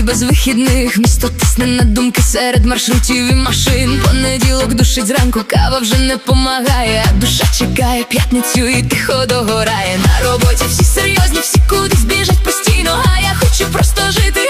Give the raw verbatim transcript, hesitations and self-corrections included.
без вихідних, місто тисне на думки серед маршрутів і машин. Понеділок душить зранку, кава вже не помагає, а душа чекає п'ятницю і тихо догорає. На роботі всі серйозні, всі кудись біжать постійно, а я хочу просто жити